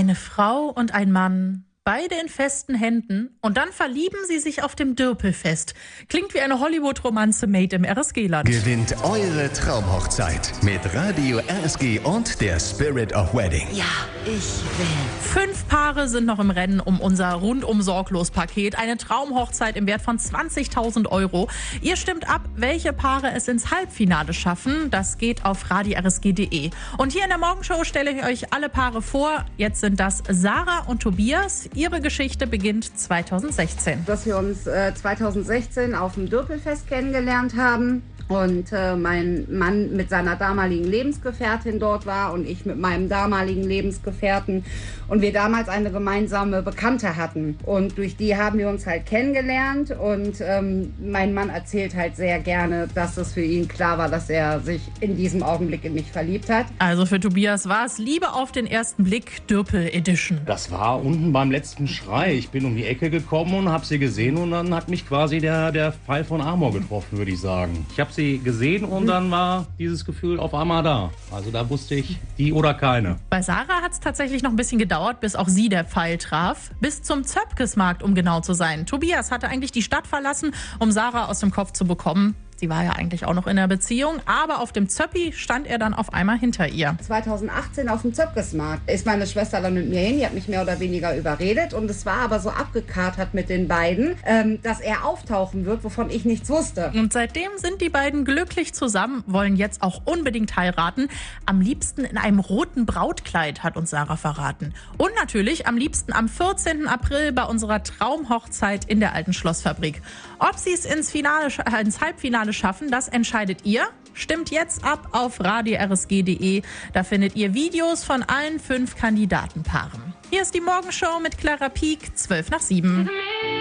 Eine Frau und ein Mann, beide in festen Händen, und dann verlieben sie sich auf dem Dürpelfest. Klingt wie eine Hollywood-Romanze made im RSG-Land. Gewinnt eure Traumhochzeit mit Radio RSG und der Spirit of Wedding. Ja, ich will. 5 Paare sind noch im Rennen um unser Rundum-Sorglos-Paket. Eine Traumhochzeit im Wert von 20.000 €. Ihr stimmt ab, welche Paare es ins Halbfinale schaffen. Das geht auf radiorsg.de. Und hier in der Morgenshow stelle ich euch alle Paare vor. Jetzt sind das Sarah und Tobias. Ihre Geschichte beginnt 2016. Dass wir uns 2016 auf dem Dürpelfest kennengelernt haben und mein Mann mit seiner damaligen Lebensgefährtin dort war und ich mit meinem damaligen Lebensgefährten und wir damals eine gemeinsame Bekannte hatten. Und durch die haben wir uns halt kennengelernt und mein Mann erzählt halt sehr gerne, dass es für ihn klar war, dass er sich in diesem Augenblick in mich verliebt hat. Also für Tobias war es Liebe auf den ersten Blick, Dürpel Edition. Das war unten beim letzten Schrei. Ich bin um die Ecke gekommen und habe sie gesehen und dann hat mich quasi der Pfeil von Amor getroffen, würde ich sagen. Ich habe sie gesehen und dann war dieses Gefühl auf einmal da. Also da wusste ich, die oder keine. Bei Sarah hat es tatsächlich noch ein bisschen gedauert, bis auch sie der Pfeil traf. Bis zum Zöpkesmarkt, um genau zu sein. Tobias hatte eigentlich die Stadt verlassen, um Sarah aus dem Kopf zu bekommen. Sie war ja eigentlich auch noch in einer Beziehung, aber auf dem Zöppi stand er dann auf einmal hinter ihr. 2018 auf dem Zöpkesmarkt ist meine Schwester dann mit mir hin, die hat mich mehr oder weniger überredet und es war aber so abgekartet mit den beiden, dass er auftauchen wird, wovon ich nichts wusste. Und seitdem sind die beiden glücklich zusammen, wollen jetzt auch unbedingt heiraten. Am liebsten in einem roten Brautkleid, hat uns Sarah verraten. Und natürlich am liebsten am 14. April bei unserer Traumhochzeit in der alten Schlossfabrik. Ob sie es ins Halbfinale schaffen, das entscheidet ihr. Stimmt jetzt ab auf radiorsg.de. Da findet ihr Videos von allen 5 Kandidatenpaaren. Hier ist die Morgenshow mit Clara Pieck, 6:55.